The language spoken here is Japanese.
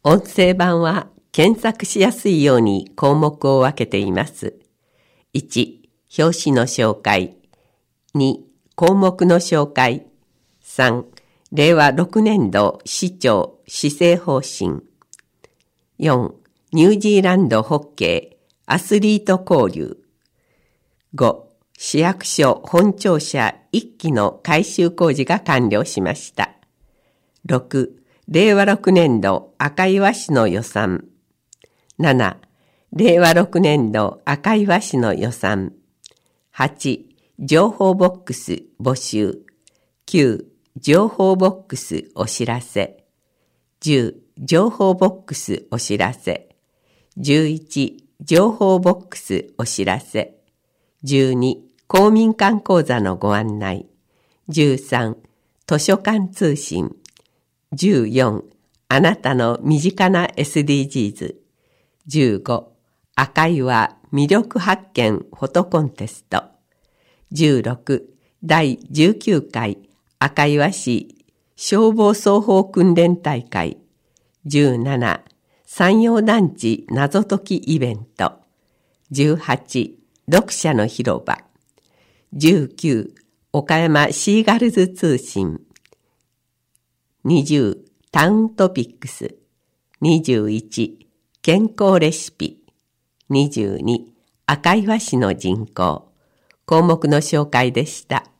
音声版は検索しやすいように項目を分けています。1、表紙の紹介。2、項目の紹介。3、令和6年度市長施政方針。4、ニュージーランドホッケーアスリート交流。5、市役所本庁舎1基の改修工事が完了しました。6、令和6年度赤岩市の予算。7、令和6年度赤岩市の予算。8、情報ボックス募集。9、情報ボックスお知らせ。10、情報ボックスお知らせ。11、情報ボックスお知らせ。12、公民館講座のご案内。13、図書館通信。14、あなたの身近な SDGs。15、赤岩魅力発見フォトコンテスト。16、第19回赤岩市消防双方訓練大会。17、山陽団地謎解きイベント。18、読者の広場。19、岡山シーガルズ通信。20、タウントピックス。21、健康レシピ。22、赤岩市の人口。項目の紹介でした。